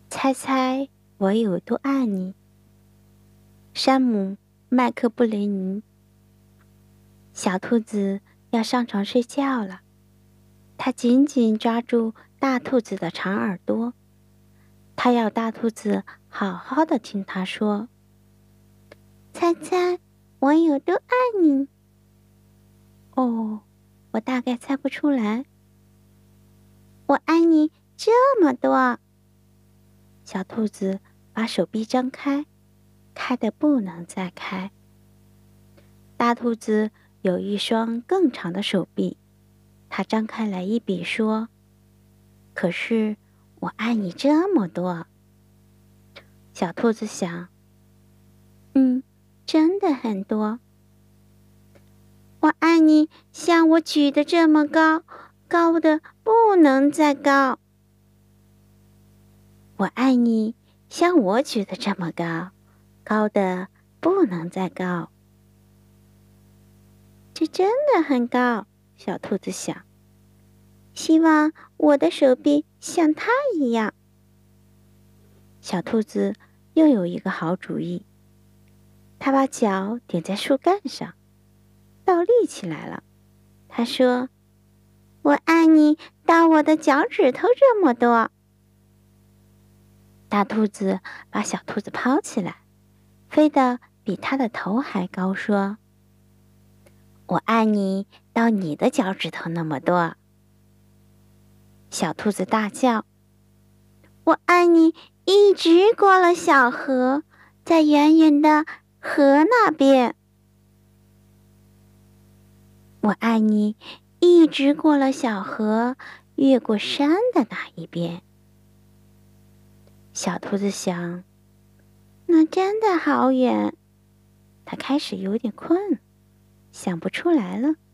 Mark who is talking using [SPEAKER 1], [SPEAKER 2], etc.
[SPEAKER 1] 猜猜我有多爱你。山姆·麦克布雷尼。小兔子要上床睡觉了，它紧紧抓住大兔子的长耳朵，它要大兔子好好的听它说：猜猜我有多爱你。哦，我大概猜不出来。我爱你这么多。小兔子把手臂张开，开得不能再开。大兔子有一双更长的手臂，它张开来一比说：可是我爱你这么多。小兔子想，真的很多。我爱你像我举得这么高，高的不能再高。我爱你像我举得这么高，高的不能再高。这真的很高，小兔子想。希望我的手臂像它一样。小兔子又有一个好主意，它把脚顶在树干上，倒立起来了。它说：我爱你到我的脚趾头这么多。大兔子把小兔子抛起来，飞得比它的头还高，说：我爱你到你的脚趾头那么多。小兔子大叫：我爱你一直过了小河，在远远的河那边。我爱你一直过了小河，越过山的那一边。小兔子想，那真的好远。它开始有点困，想不出来了。